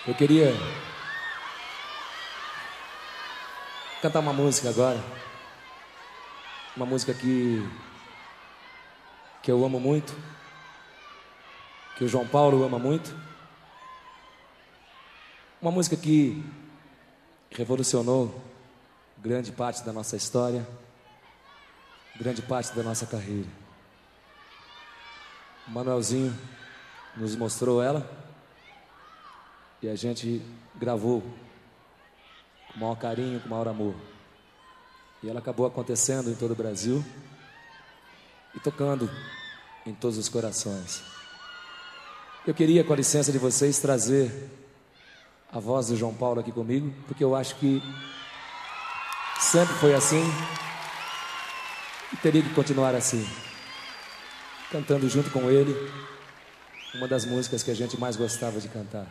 Eu queria cantar uma música agora. Uma música que eu amo muito, que o João Paulo ama muito. Uma música que revolucionou grande parte da nossa história, grande parte da nossa carreira. O Manuelzinho nos mostrou ela e a gente gravou com o maior carinho, com o maior amor. E ela acabou acontecendo em todo o Brasil e tocando em todos os corações. Eu queria, com a licença de vocês, trazer a voz do João Paulo aqui comigo, porque eu acho que sempre foi assim e teria que continuar assim, cantando junto com ele uma das músicas que a gente mais gostava de cantar.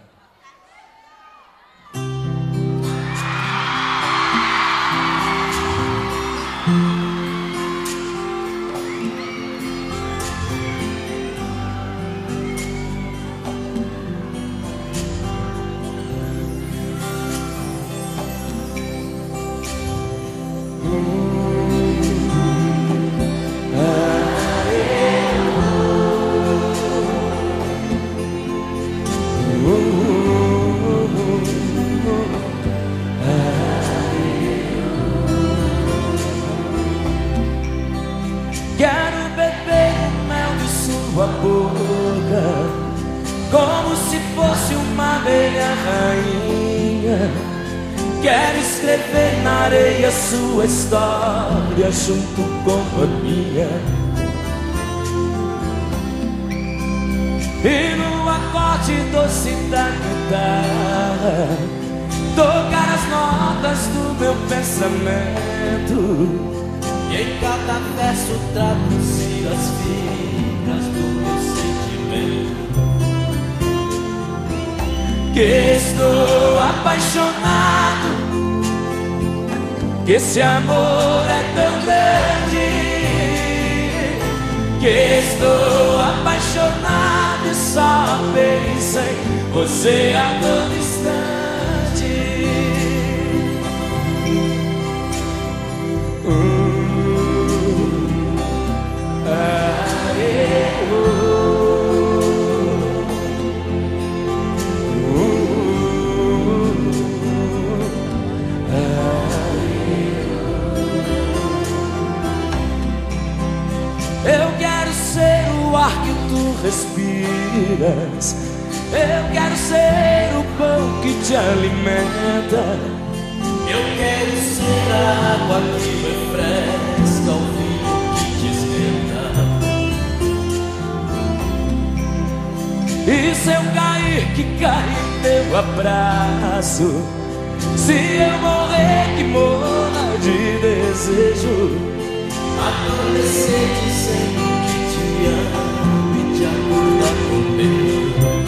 Quero beber o mel de sua boca, como se fosse uma abelha rainha. Quero escrever na areia sua história junto com a minha. E no acorde doce da guitarra tocar as notas do meu pensamento. E em cada verso traduzir as fibras do meu sentimento. Que estou apaixonado, que esse amor é tão grande. Que estou apaixonado e só penso em você a todo instante. Eu quero ser o ar que tu respiras. Eu quero ser o pão que te alimenta. Eu quero ser a água que refresca, o vinho que te esquenta. E se eu cair, que cai em teu abraço. Se eu morrer, que morra de desejo. Adolescente dizendo que te amo e te acorda comigo.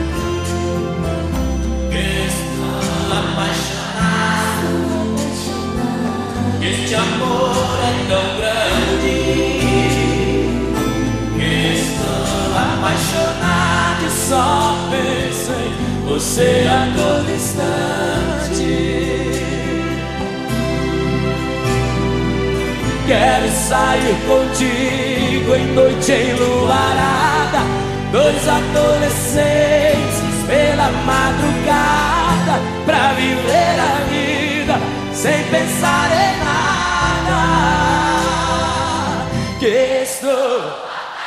Que estou apaixonado, que este amor é tão grande. Que estou apaixonado e só penso em você a todo instante. Quero sair contigo em noite enluarada, dois adolescentes pela madrugada, pra viver a vida sem pensar em nada. Que estou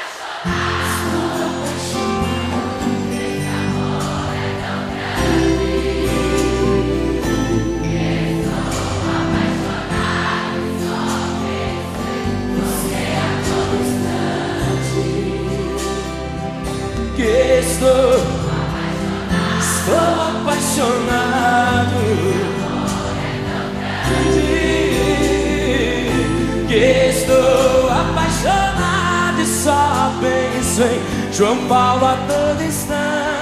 apaixonado, que estou apaixonado e só penso em João Paulo a todo instante.